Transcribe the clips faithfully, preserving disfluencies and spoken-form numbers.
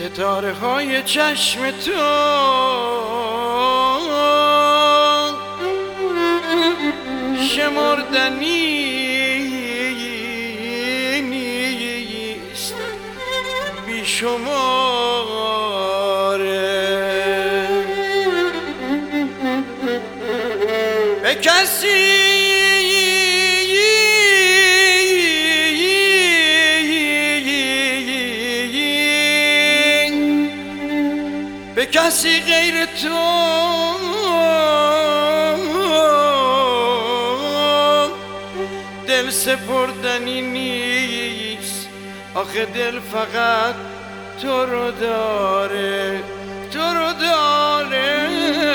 ستاره های چشم تو شمردنی نیست بی شماره به کسی به کسی غیر تو دل سپردنی نیست. آخه دل فقط تو رو داره، تو رو داره،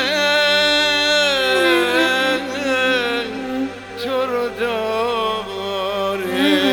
تو رو داره.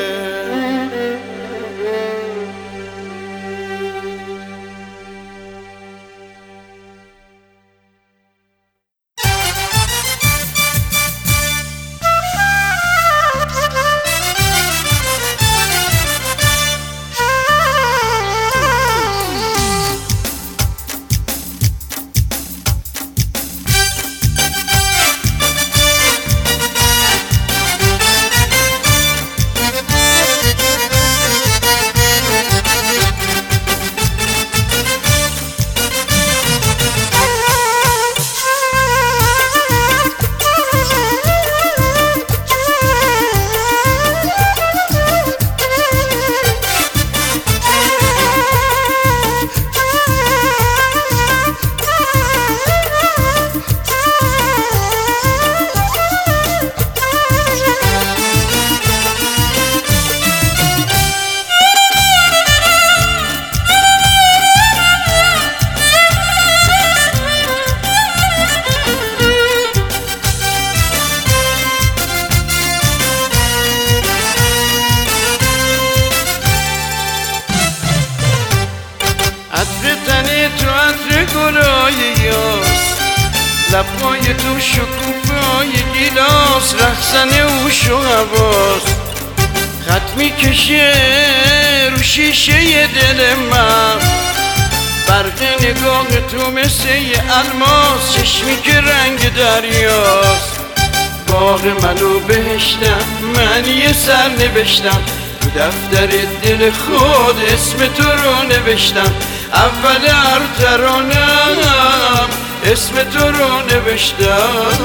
لبای تو شکوفای گیلاس، رقصن اوش و حواس، خط میکشه رو شیشه دل من. برق نگاه تو مثل یه الماس، چشمی که رنگ دریاست. باغ منو بهشتم، من یه سر نوشتم تو دفتر دل خود، اسم تو رو نوشتم. اول هر ترانم اسم تو رو نوشتم.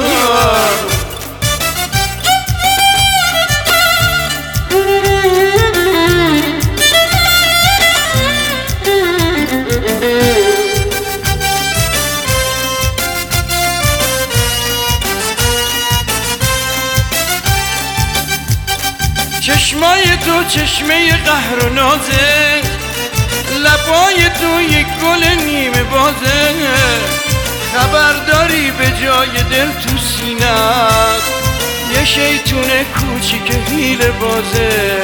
چشمای تو چشمه قهر و نازه، لبای تو یک گل نیمه بازه. خبرداری به جای دل تو سینه‌ات یه شیطون کوچیک حیله بازه.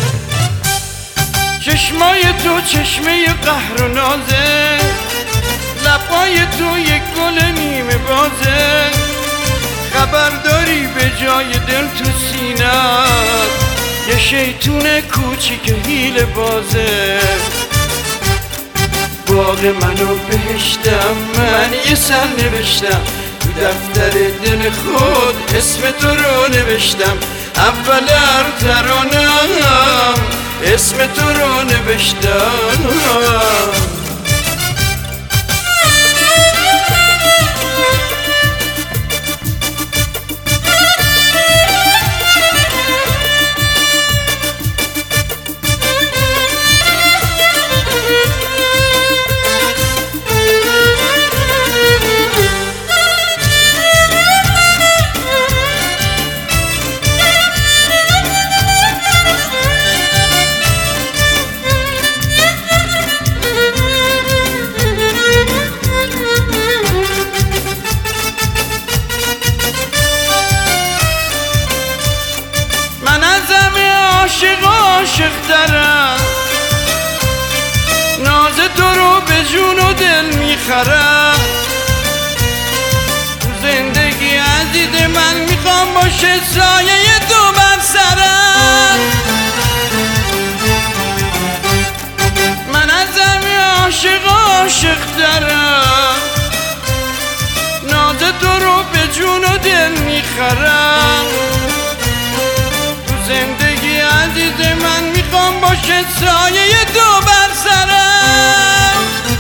چشمای تو چشمه قهر و نازه، لبای تو یک گل نیمه بازه. خبرداری به جای دل تو سینه‌ات یه شیطون کوچیک حیله بازه. باغ منو بهشتم، من یه سر نوشتم تو دفتر دل خود، اسم تو رو نوشتم. اول هر ترانم اسم تو رو نوشتم. عاشق عاشق ترم، ناز تو رو به جون و دل میخرم. تو زندگی عزیز من میخوام باشه سایه تو بر سرم. من ازم عاشق دارم، ناز تو رو به جون و دل میخرم. تو زندگی عزیز من میخوام باشه سایه تو بر سرم.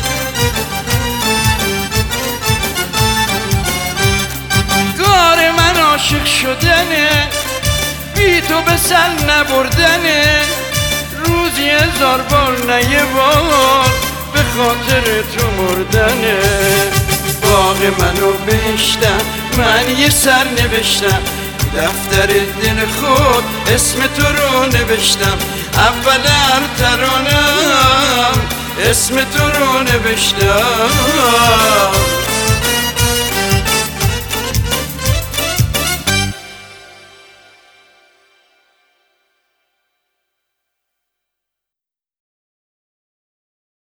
کار من عاشق شدنه، بی تو به سر نبردنه. روزی هزار بار نه یه بار به خاطر تو مردنه. باغ منو بهشتم من یه سر نوشتم، دفتر دل خود اسم تو رو نوشتم. اول هر ترانم اسم تو رو نوشتم.